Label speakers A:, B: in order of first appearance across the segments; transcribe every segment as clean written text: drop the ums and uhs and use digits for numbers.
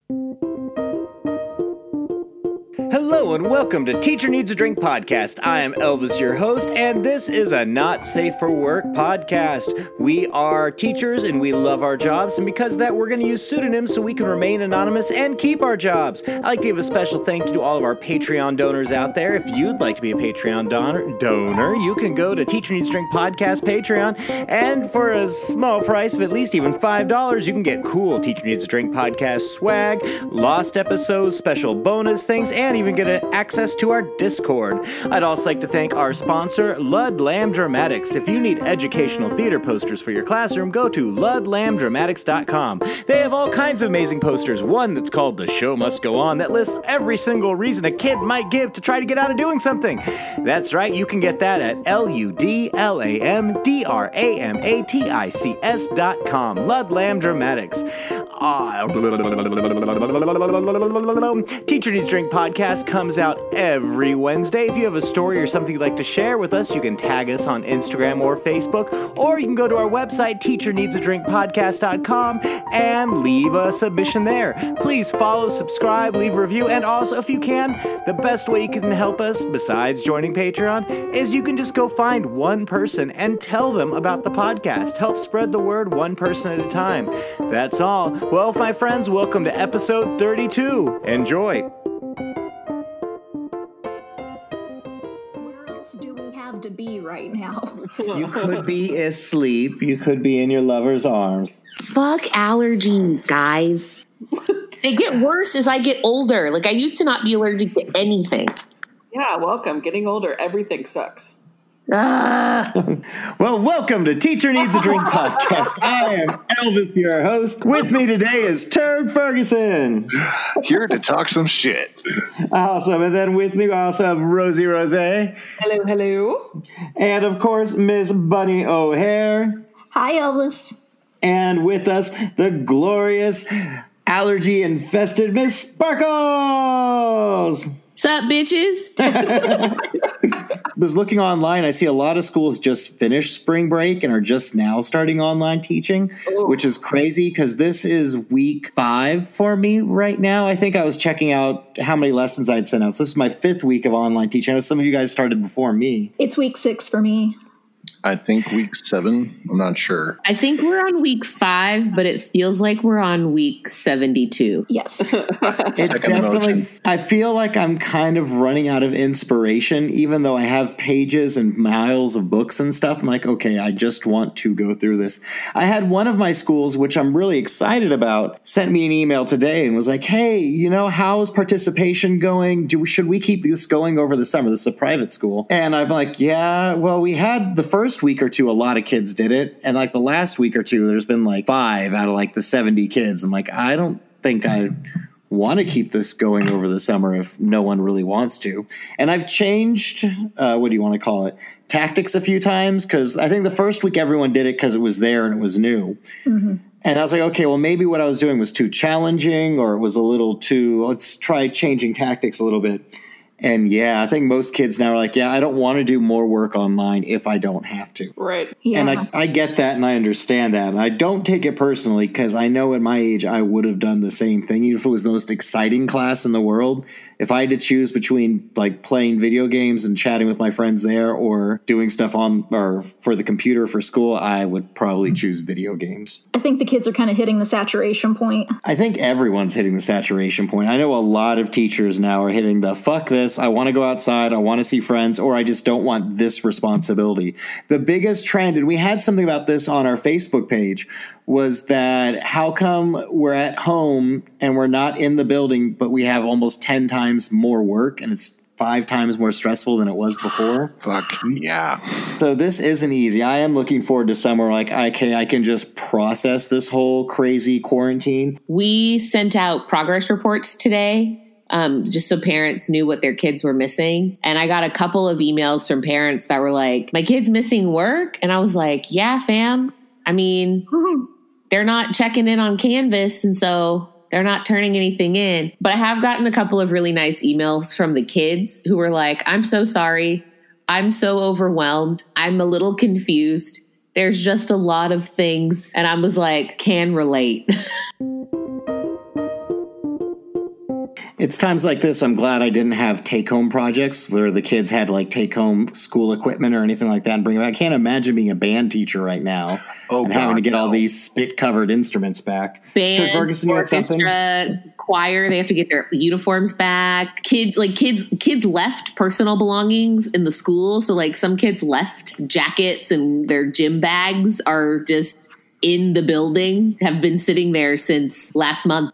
A: Hello and welcome to Teacher Needs a Drink podcast. I am Elvis, your host, and this is a Not Safe for Work podcast. We are teachers and we love our jobs, and because of that, we're going to use pseudonyms so we can remain anonymous and keep our jobs. I'd like to give a special thank you to all of our Patreon donors out there. If you'd like to be a Patreon donor, you can go to Teacher Needs a Drink podcast Patreon, and for a small price of at least even $5, you can get cool Teacher Needs a Drink podcast swag, lost episodes, special bonus things, and even get access to our Discord. I'd also like to thank our sponsor, Ludlam Dramatics. If you need educational theater posters for your classroom, go to ludlamdramatics.com. They have all kinds of amazing posters. One that's called The Show Must Go On that lists every single reason a kid might give to try to get out of doing something. That's right, you can get that at ludlamdramatics.com. Ludlam Dramatics. Teacher Needs a Drink podcast comes out every Wednesday. If you have a story or something you'd like to share with us, you can tag us on Instagram or Facebook, or you can go to our website, teacherneedsadrinkpodcast.com, and leave a submission there. Please follow, subscribe, leave a review, and also, if you can, the best way you can help us, besides joining Patreon, is you can just go find one person and tell them about the podcast. Help spread the word one person at a time. That's all. Well, my friends, welcome to episode 32. Enjoy.
B: Where else do we have to be right now?
A: You could be asleep. You could be in your lover's arms.
C: Fuck allergies, guys. They get worse as I get older. Like, I used to not be allergic to anything.
D: Yeah, welcome. Getting older, everything sucks.
A: Well, welcome to Teacher Needs a Drink podcast. I am Elvis, your host. With me today is Turd Ferguson.
E: Here to talk some shit.
A: Awesome. And then with me, we also have Rosie Rose.
D: Hello, hello.
A: And, of course, Miss Bunny O'Hare.
B: Hi, Elvis.
A: And with us, the glorious, allergy-infested Miss Sparkles.
C: Sup, bitches?
A: Was looking online, I see a lot of schools just finished spring break and are just now starting online teaching, which is crazy because this is week 5 for me right now. I think I was checking out how many lessons I'd sent out. So this is my 5th week of online teaching. I know some of you guys started before me.
B: It's week 6 for me.
E: I think week 7. I'm not sure.
C: I think we're on week 5, but it feels like we're on week 72.
B: Yes.
A: It definitely, I feel like I'm kind of running out of inspiration, even though I have pages and miles of books and stuff. I'm like, okay, I just want to go through this. I had one of my schools, which I'm really excited about, sent me an email today and was like, hey, you know, how's participation going? Should we keep this going over the summer? This is a private school. And I'm like, yeah, well, we had the first week or two, a lot of kids did it. And like the last week or two, there's been like 5 out of like the 70 kids. I'm like, I don't think I want to keep this going over the summer if no one really wants to. And I've changed, what do you want to call it, tactics a few times, because I think the first week everyone did it because it was there and it was new. Mm-hmm. And I was like, okay, well, maybe what I was doing was too challenging, or it was a little too, let's try changing tactics a little bit. And yeah, I think most kids now are like, yeah, I don't want to do more work online if I don't have to.
D: Right.
B: Yeah.
A: And I get that and I understand that. And I don't take it personally because I know at my age I would have done the same thing, even if it was the most exciting class in the world. If I had to choose between like playing video games and chatting with my friends there or doing stuff on or for the computer for school, I would probably choose video games.
B: I think the kids are kind of hitting the saturation point.
A: I think everyone's hitting the saturation point. I know a lot of teachers now are hitting the fuck this. I want to go outside. I want to see friends, or I just don't want this responsibility. The biggest trend, and we had something about this on our Facebook page, was that how come we're at home and we're not in the building, but we have almost 10 times more work and it's 5 times more stressful than it was before?
E: Fuck, yeah.
A: So this isn't easy. I am looking forward to summer. Like, okay, I can just process this whole crazy quarantine.
C: We sent out progress reports today. Just so parents knew what their kids were missing. And I got a couple of emails from parents that were like, my kid's missing work. And I was like, yeah, fam. I mean, they're not checking in on Canvas. And so they're not turning anything in. But I have gotten a couple of really nice emails from the kids who were like, I'm so sorry. I'm so overwhelmed. I'm a little confused. There's just a lot of things. And I was like, can relate.
A: It's times like this I'm glad I didn't have take-home projects where the kids had like take-home school equipment or anything like that and bring it back. I can't imagine being a band teacher right now and having to get all these spit-covered instruments back.
C: Band,
A: Ferguson,
C: orchestra, choir, they have to get their uniforms back. Kids left personal belongings in the school. So like some kids left jackets and their gym bags are just in the building, have been sitting there since last month.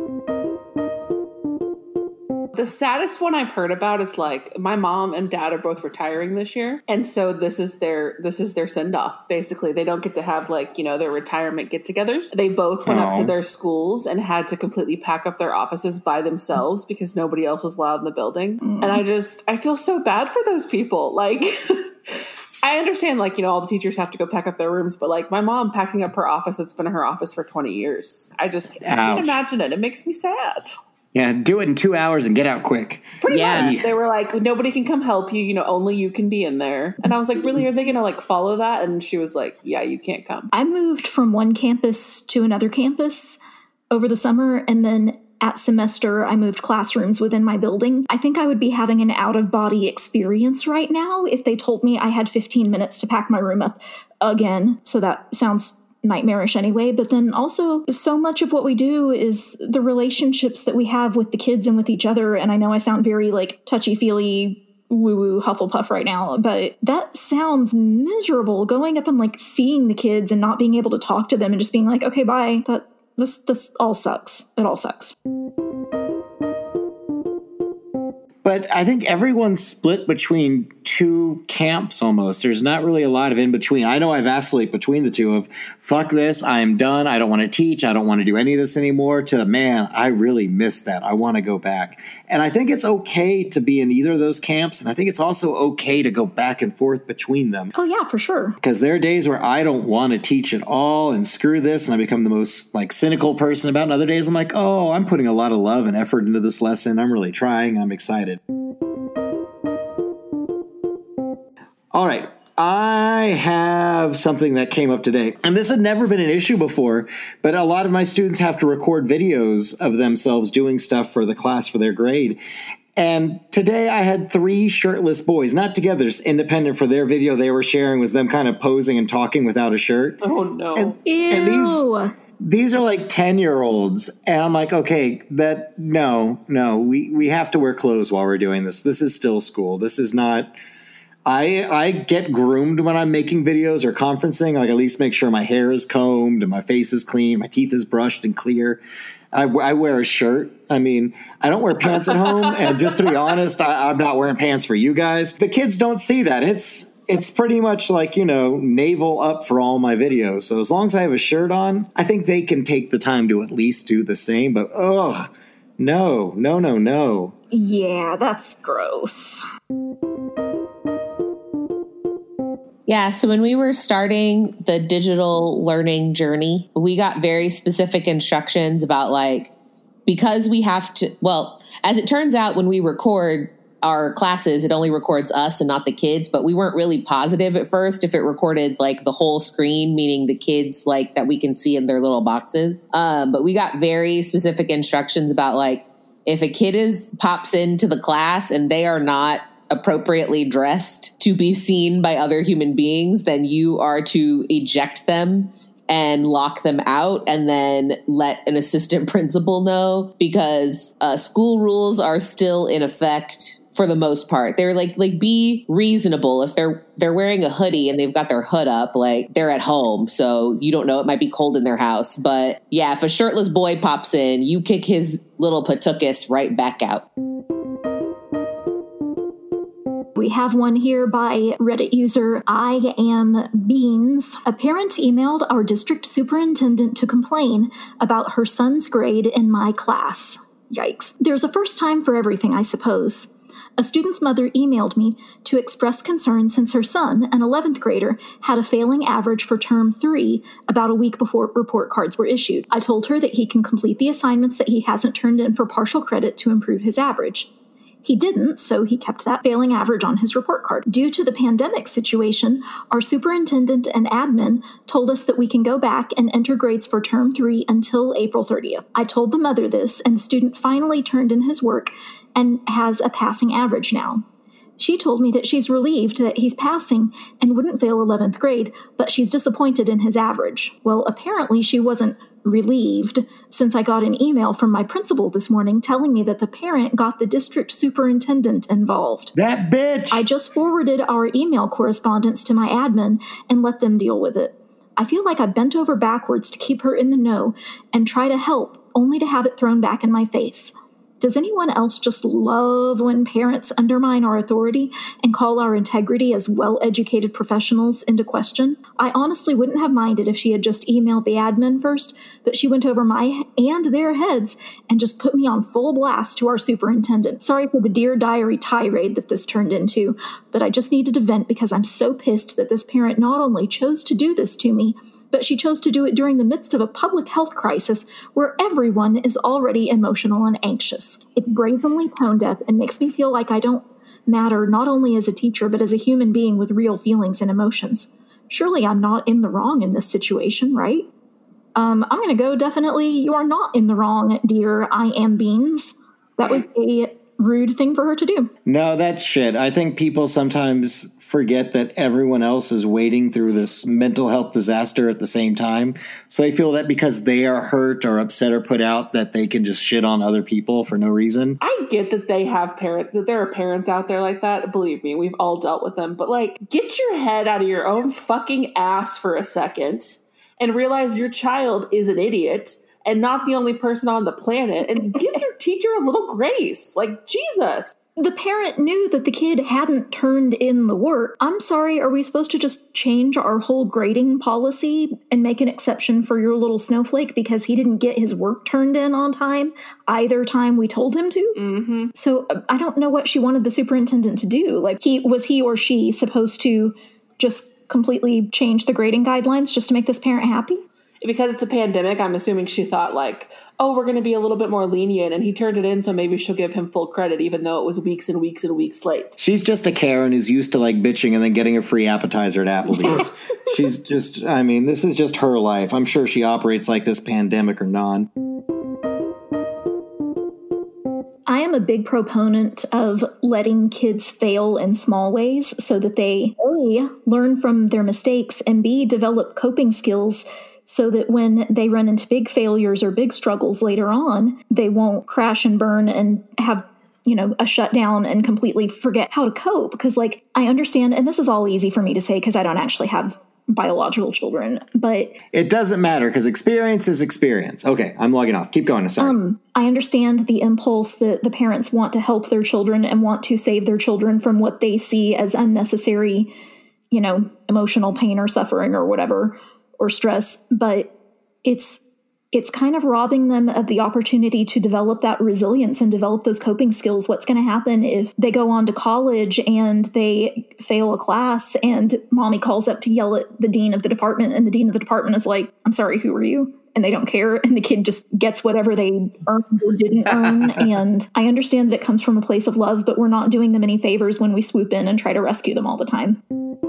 D: The saddest one I've heard about is like my mom and dad are both retiring this year. And so this is their send off. Basically, they don't get to have like, their retirement get togethers. They both went up to their schools and had to completely pack up their offices by themselves because nobody else was allowed in the building. And I feel so bad for those people. Like, I understand, like, all the teachers have to go pack up their rooms, but like my mom packing up her office, it's been her office for 20 years. I can't imagine it. It makes me sad.
A: Yeah, do it in 2 hours and get out quick.
D: Pretty much. They were like, nobody can come help you, only you can be in there. And I was like, really, are they going to like follow that? And she was like, yeah, you can't come.
B: I moved from one campus to another campus over the summer, and then at semester, I moved classrooms within my building. I think I would be having an out-of-body experience right now if they told me I had 15 minutes to pack my room up again. So that sounds nightmarish anyway. But then also, so much of what we do is the relationships that we have with the kids and with each other. And I know I sound very like touchy-feely, woo-woo Hufflepuff right now, but that sounds miserable, going up and like seeing the kids and not being able to talk to them and just being like, okay, bye. This all sucks. It all sucks.
A: But I think everyone's split between two camps almost. There's not really a lot of in between. I know I vacillate between the two of fuck this, I'm done, I don't want to teach, I don't want to do any of this anymore, to man, I really miss that, I want to go back. And I think it's okay to be in either of those camps, and I think it's also okay to go back and forth between them.
B: Oh yeah, for sure.
A: Because there are days where I don't want to teach at all and screw this, and I become the most like cynical person about it. And other days I'm like, oh, I'm putting a lot of love and effort into this lesson, I'm really trying, I'm excited. All right. I have something that came up today, and this had never been an issue before, but a lot of my students have to record videos of themselves doing stuff for the class for their grade. And today I had 3 shirtless boys, not together, just independent for their video they were sharing was them kind of posing and talking without a shirt.
D: Oh, no.
A: And these are like 10-year-olds. And I'm like, okay, we have to wear clothes while we're doing this. This is still school. This is not... I get groomed when I'm making videos or conferencing. Like, at least make sure my hair is combed and my face is clean, my teeth is brushed and clear. I wear a shirt. I mean, I don't wear pants at home. And just to be honest, I'm not wearing pants for you guys. The kids don't see that. It's pretty much like, navel up for all my videos. So as long as I have a shirt on, I think they can take the time to at least do the same. But no.
B: Yeah, that's gross.
C: Yeah, so when we were starting the digital learning journey, we got very specific instructions about because we have to, as it turns out, when we record our classes, it only records us and not the kids, but we weren't really positive at first if it recorded the whole screen, meaning the kids that we can see in their little boxes. But we got very specific instructions about if a kid pops into the class and they are not appropriately dressed to be seen by other human beings, then you are to eject them and lock them out and then let an assistant principal know, because school rules are still in effect for the most part. They're be reasonable. If they're wearing a hoodie and they've got their hood up, they're at home, so you don't know, it might be cold in their house. But yeah, if a shirtless boy pops in, you kick his little patukas right back out.
B: We have one here by Reddit user I Am Beans. A parent emailed our district superintendent to complain about her son's grade in my class. Yikes. There's a first time for everything, I suppose. A student's mother emailed me to express concern since her son, an 11th grader, had a failing average for term 3 about a week before report cards were issued. I told her that he can complete the assignments that he hasn't turned in for partial credit to improve his average. He didn't, so he kept that failing average on his report card. Due to the pandemic situation, our superintendent and admin told us that we can go back and enter grades for term 3 until April 30th. I told the mother this, and the student finally turned in his work and has a passing average now. She told me that she's relieved that he's passing and wouldn't fail 11th grade, but she's disappointed in his average. Well, apparently she wasn't relieved, since I got an email from my principal this morning telling me that the parent got the district superintendent involved.
A: That bitch!
B: I just forwarded our email correspondence to my admin and let them deal with it. I feel like I bent over backwards to keep her in the know and try to help, only to have it thrown back in my face. Does anyone else just love when parents undermine our authority and call our integrity as well-educated professionals into question? I honestly wouldn't have minded if she had just emailed the admin first, but she went over my and their heads and just put me on full blast to our superintendent. Sorry for the Dear Diary tirade that this turned into, but I just needed to vent because I'm so pissed that this parent not only chose to do this to me, but she chose to do it during the midst of a public health crisis where everyone is already emotional and anxious. It's brazenly tone deaf and makes me feel like I don't matter not only as a teacher, but as a human being with real feelings and emotions. Surely I'm not in the wrong in this situation, right? I'm going to go definitely you are not in the wrong, dear I am Beans. That was a rude thing for her to do.
A: No, that's shit. I think people sometimes forget that everyone else is wading through this mental health disaster at the same time. So they feel that because they are hurt or upset or put out that they can just shit on other people for no reason.
D: I get that they have parents, that there are parents out there like that. Believe me, we've all dealt with them. But like, get your head out of your own fucking ass for a second and realize your child is an idiot and not the only person on the planet, and give your teacher a little grace. Like, Jesus.
B: The parent knew that the kid hadn't turned in the work. I'm sorry, are we supposed to just change our whole grading policy and make an exception for your little snowflake because he didn't get his work turned in on time either time we told him to?
D: Mm-hmm.
B: So I don't know what she wanted the superintendent to do. Like, was he or she supposed to just completely change the grading guidelines just to make this parent happy?
D: Because it's a pandemic, I'm assuming she thought like, oh, we're going to be a little bit more lenient, and he turned it in, so maybe she'll give him full credit, even though it was weeks and weeks and weeks late.
A: She's just a Karen who's used to like bitching and then getting a free appetizer at Applebee's. She's just, I mean, this is just her life. I'm sure she operates like this, pandemic or non.
B: I am a big proponent of letting kids fail in small ways so that they, A, learn from their mistakes, and B, develop coping skills so that when they run into big failures or big struggles later on, they won't crash and burn and have, a shutdown and completely forget how to cope. Because, like, I understand, and this is all easy for me to say because I don't actually have biological children, but
A: it doesn't matter because experience is experience. Okay, I'm logging off. Keep going. Sorry.
B: I understand the impulse that the parents want to help their children and want to save their children from what they see as unnecessary, emotional pain or suffering or whatever, or stress, but it's kind of robbing them of the opportunity to develop that resilience and develop those coping skills. What's going to happen if they go on to college and they fail a class and mommy calls up to yell at the dean of the department, and the dean of the department is like, I'm sorry, who are you? And they don't care, and the kid just gets whatever they earned or didn't earn. And I understand that it comes from a place of love, but we're not doing them any favors when we swoop in and try to rescue them all the time.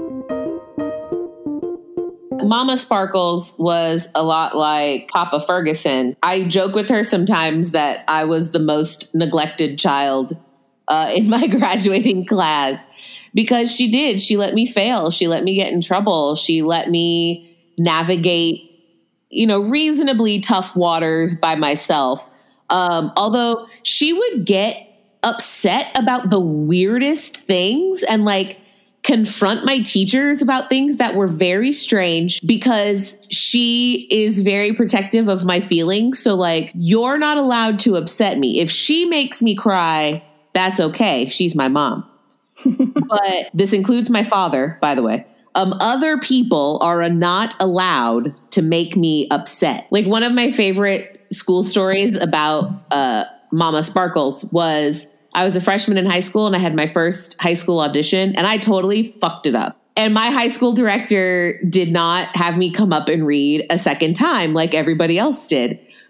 C: Mama Sparkles was a lot like Papa Ferguson. I joke with her sometimes that I was the most neglected child in my graduating class because she did. She let me fail. She let me get in trouble. She let me navigate, reasonably tough waters by myself. Although she would get upset about the weirdest things and confront my teachers about things that were very strange because she is very protective of my feelings. So you're not allowed to upset me. If she makes me cry, that's okay. She's my mom. But this includes my father, by the way. Other people are not allowed to make me upset. One of my favorite school stories about Mama Sparkles was I was a freshman in high school and I had my first high school audition and I totally fucked it up. And my high school director did not have me come up and read a second time like everybody else did.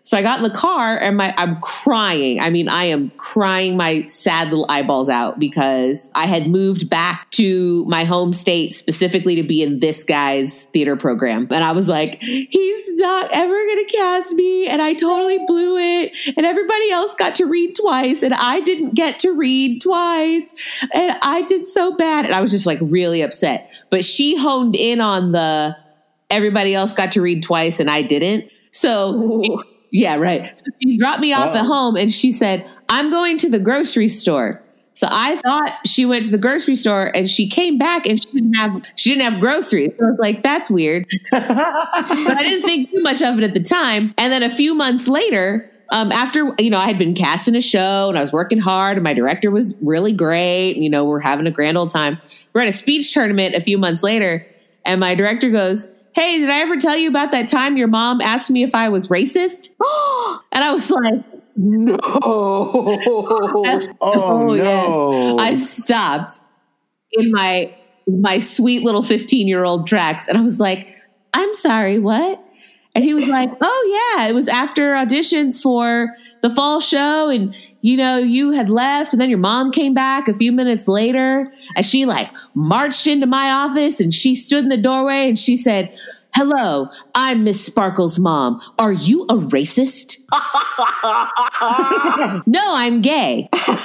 C: So I got in the car and I'm crying. I mean, I am crying my sad little eyeballs out because I had moved back to my home state specifically to be in this guy's theater program. And I was like, he's not ever going to cast me. And I totally blew it. And everybody else got to read twice. And I didn't get to read twice. And I did so bad. And I was just like really upset. But she honed in on everybody else got to read twice and I didn't. So yeah, right. So she dropped me off at home and she said, I'm going to the grocery store. So I thought she went to the grocery store and she came back and she didn't have groceries. So I was like, that's weird. But I didn't think too much of it at the time. And then a few months later, after, I had been cast in a show and I was working hard and my director was really great. And, we're having a grand old time. We're at a speech tournament a few months later and my director goes, hey, did I ever tell you about that time your mom asked me if I was racist? And I was like,
D: no.
A: No.
C: Yes. I stopped in my sweet little 15-year-old tracks. And I was like, I'm sorry, what? And he was like, oh, yeah, it was after auditions for the fall show. And, you had left and then your mom came back a few minutes later and she marched into my office and she stood in the doorway and she said, hello, I'm Miss Sparkle's mom. Are you a racist? No, I'm gay.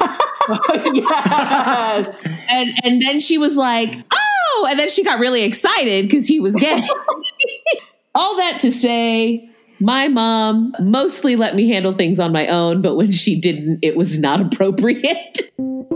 D: Yes.
C: And then she was like, oh, and then she got really excited because he was gay. All that to say, my mom mostly let me handle things on my own, but when she didn't, it was not appropriate.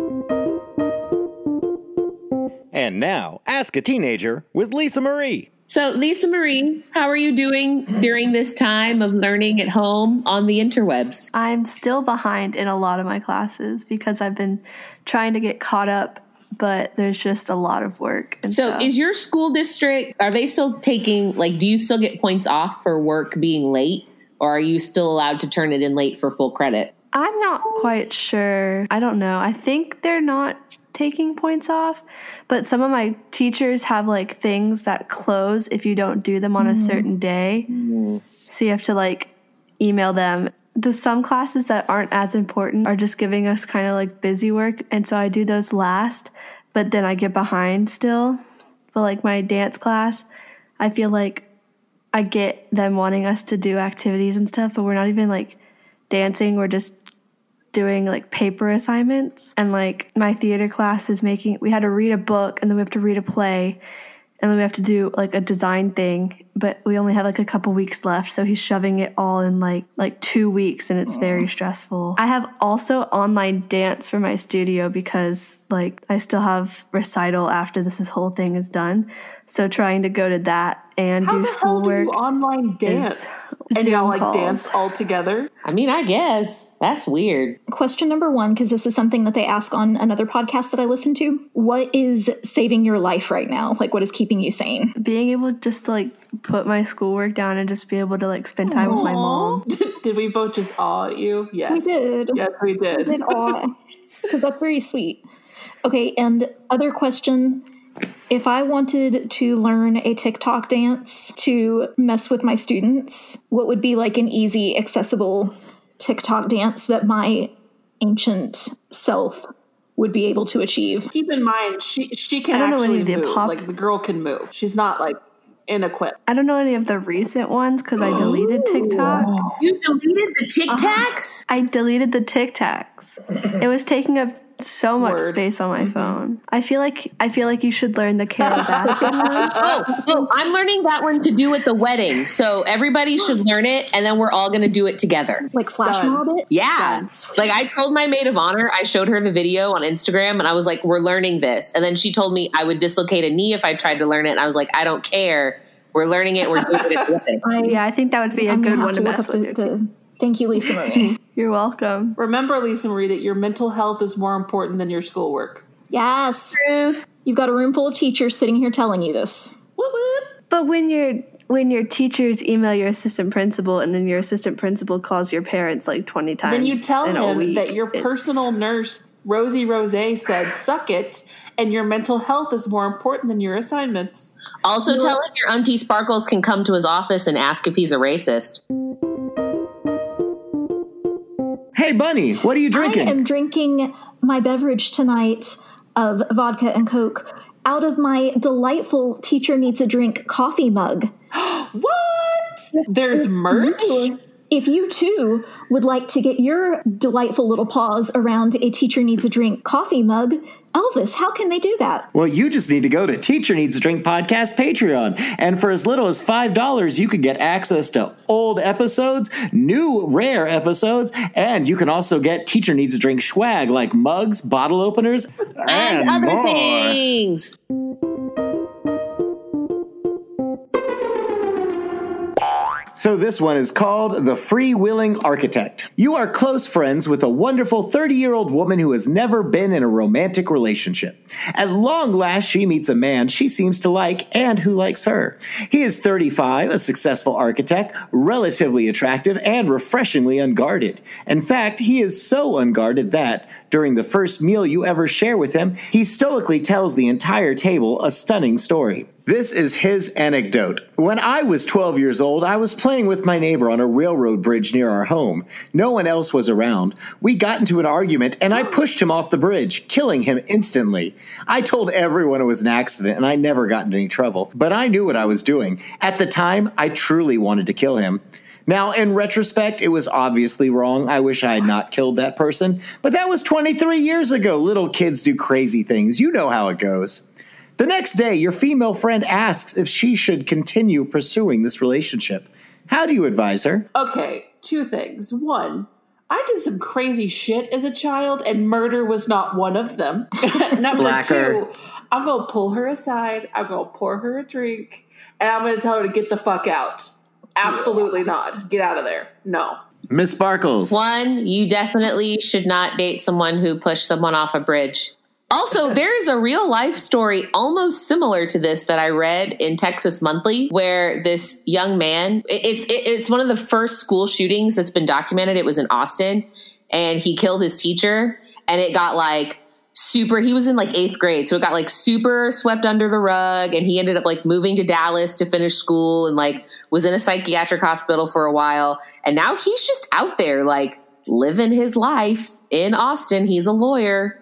F: And now, Ask a Teenager with Lisa Marie.
C: So, Lisa Marie, how are you doing during this time of learning at home on the interwebs?
G: I'm still behind in a lot of my classes because I've been trying to get caught up, but there's just a lot of work and stuff.
C: Is your school district, are they still taking, do you still get points off for work being late? Or are you still allowed to turn it in late for full credit?
G: I'm not quite sure. I don't know. I think they're not taking points off, but some of my teachers have things that close if you don't do them on a certain day. So you have to email them. Some classes that aren't as important are just giving us kind of busy work. And so I do those last, but then I get behind still. But my dance class, I feel like I get them wanting us to do activities and stuff, but we're not even dancing. We're just doing paper assignments. And my theater class is we had to read a book and then we have to read a play and then we have to do a design thing, but we only have a couple weeks left. So he's shoving it all in 2 weeks and it's very stressful. I have also online dance for my studio because I still have recital after this whole thing is done. So trying to go to that and do schoolwork.
D: How the hell do you online dance? And y'all dance all together?
C: I mean, I guess. That's weird.
B: Question number 1, because this is something that they ask on another podcast that I listen to. What is saving your life right now? What is keeping you sane?
G: Being able just to put my schoolwork down and just be able to spend time with my mom.
D: Did we both just awe at you? Yes.
B: We did.
D: Yes, we did.
B: We did awe. Because that's very sweet. Okay, and other question. If I wanted to learn a TikTok dance to mess with my students, what would be an easy, accessible TikTok dance that my ancient self would be able to achieve?
D: Keep in mind, she can actually move. The girl can move. She's not inequipped.
G: I don't know any of the recent ones because I deleted TikTok.
C: You deleted the TikToks?
G: I deleted the TikToks. It was taking up so much space on my phone. I feel like you should learn the Carol Baskin one.
C: Oh, I'm learning that one to do at the wedding. So everybody should learn it, and then we're all going to do it together.
B: Flash mob it?
C: Yeah. I told my maid of honor, I showed her the video on Instagram, and I was like, we're learning this. And then she told me I would dislocate a knee if I tried to learn it, and I was like, I don't care. We're learning it. We're doing it with it.
G: I think that would be a good one to mess with.
B: Thank you, Lisa Marie.
G: You're welcome.
D: Remember, Lisa Marie, that your mental health is more important than your schoolwork.
B: Yes. You've got a room full of teachers sitting here telling you this.
D: Whoop, whoop.
G: But when your teachers email your assistant principal and then your assistant principal calls your parents 20 times,
D: then you tell him that your personal nurse, Rosie Rose, said, suck it, and your mental health is more important than your assignments.
C: Also tell him your Auntie Sparkles can come to his office and ask if he's a racist.
A: Hey, Bunny, what are you drinking?
B: I am drinking my beverage tonight of vodka and Coke out of my delightful Teacher Needs a Drink coffee mug.
D: What? There's merch?
B: If you too would like to get your delightful little paws around a Teacher Needs a Drink coffee mug, Elvis, how can they do that?
A: Well, you just need to go to Teacher Needs a Drink Podcast Patreon. And for as little as $5, you can get access to old episodes, new rare episodes, and you can also get Teacher Needs a Drink swag like mugs, bottle openers,
C: and other
A: more
C: things.
A: So this one is called The Free-Willing Architect. You are close friends with a wonderful 30-year-old woman who has never been in a romantic relationship. At long last, she meets a man she seems to like and who likes her. He is 35, a successful architect, relatively attractive, and refreshingly unguarded. In fact, he is so unguarded that, during the first meal you ever share with him, he stoically tells the entire table a stunning story. This is his anecdote. When I was 12 years old, I was playing with my neighbor on a railroad bridge near our home. No one else was around. We got into an argument, and I pushed him off the bridge, killing him instantly. I told everyone it was an accident, and I never got into any trouble. But I knew what I was doing. At the time, I truly wanted to kill him. Now, in retrospect, it was obviously wrong. I wish I had not killed that person. But that was 23 years ago. Little kids do crazy things. You know how it goes. The next day, your female friend asks if she should continue pursuing this relationship. How do you advise her?
D: Okay, two things. One, I did some crazy shit as a child, and murder was not one of them. Number
A: Slacker.
D: two, I'm going to pull her aside, I'm going to pour her a drink, and I'm going to tell her to get the fuck out. Absolutely not. Get out of there. No.
A: Miss Sparkles.
C: One, you definitely should not date someone who pushed someone off a bridge. Also, there is a real life story almost similar to this that I read in Texas Monthly, where this young man, it's one of the first school shootings that's been documented. It was in Austin, and he killed his teacher, and it got like super, he was in like 8th grade. So it got like super swept under the rug, and he ended up like moving to Dallas to finish school and like was in a psychiatric hospital for a while. And now he's just out there like living his life in Austin. He's a lawyer.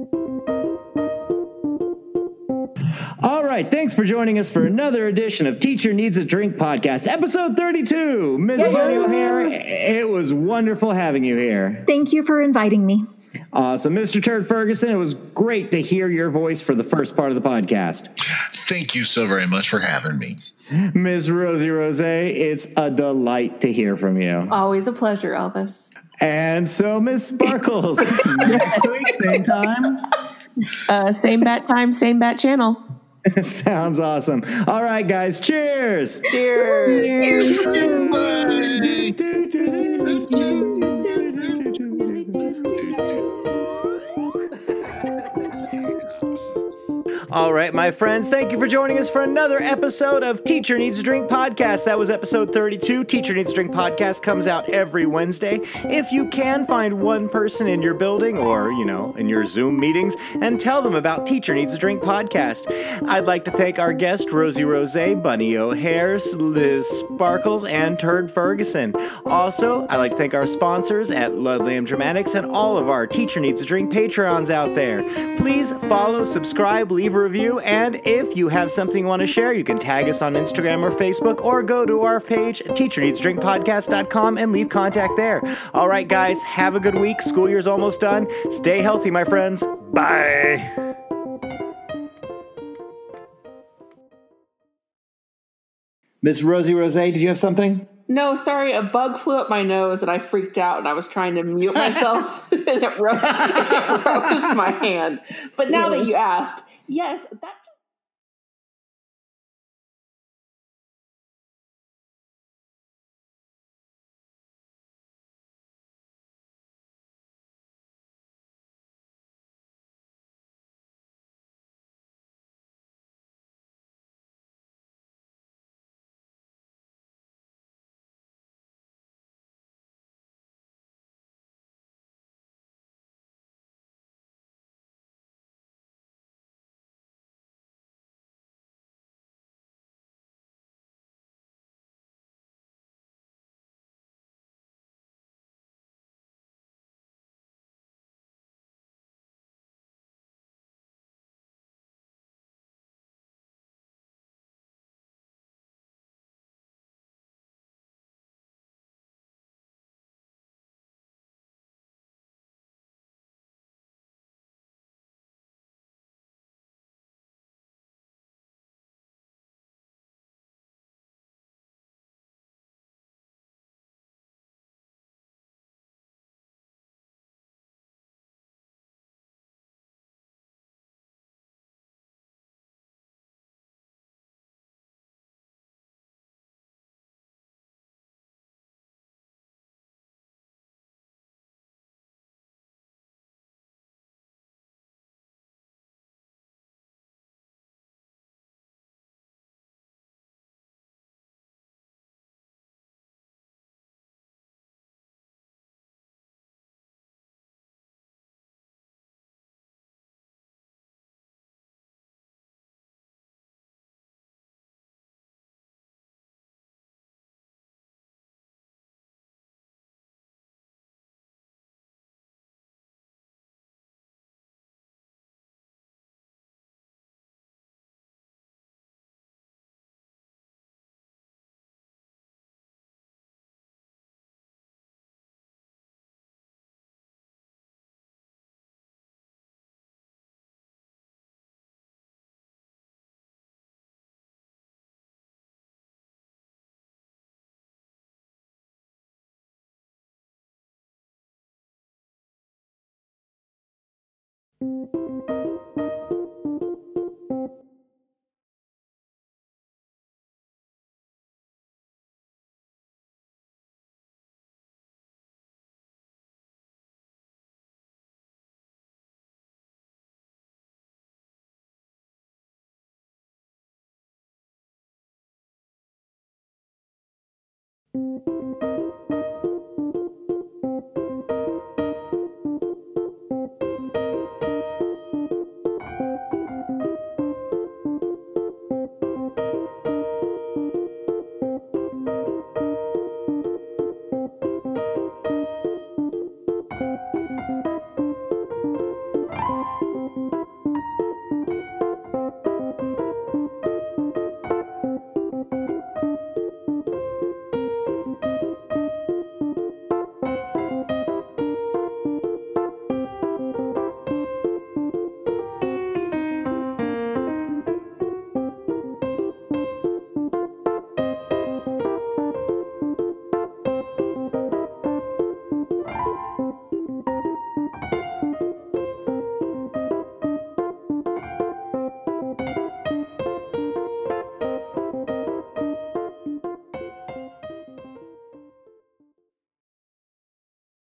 A: All right, thanks for joining us for another edition of Teacher Needs a Drink podcast, episode 32. Miss Bunny O'Hare, it was wonderful having you here.
B: Thank you for inviting me.
A: Awesome. Mr. Turd Ferguson, it was great to hear your voice for the first part of the podcast.
E: Thank you so very much for having me.
A: Miss Rosie Rose, it's a delight to hear from you.
D: Always a pleasure, Elvis.
A: And so, Miss Sparkles, next week, same time?
C: Same bat time, same bat channel.
A: Sounds awesome. All right, guys, cheers.
D: Cheers.
F: All right, my friends, thank you for joining us for another episode of Teacher Needs a Drink podcast. That was episode 32. Teacher Needs a Drink podcast comes out every Wednesday. If you can, find one person in your building or, in your Zoom meetings and tell them about Teacher Needs a Drink podcast. I'd like to thank our guest, Rosie Rose, Bunny O'Hare, Liz Sparkles, and Turd Ferguson. Also, I'd like to thank our sponsors at Ludlam Dramatics and all of our Teacher Needs a Drink Patreons out there. Please follow, subscribe, leave a review, and if you have something you want to share, you can tag us on Instagram or Facebook, or go to our page, teacherneedsdrinkpodcast.com, and leave contact there. All right, guys, have a good week. School year's almost done. Stay healthy, my friends. Bye.
A: Miss Rosie Rose, did you have something?
D: No, sorry, a bug flew up my nose and I freaked out and I was trying to mute myself and it rose my hand. But now that you asked, yes, that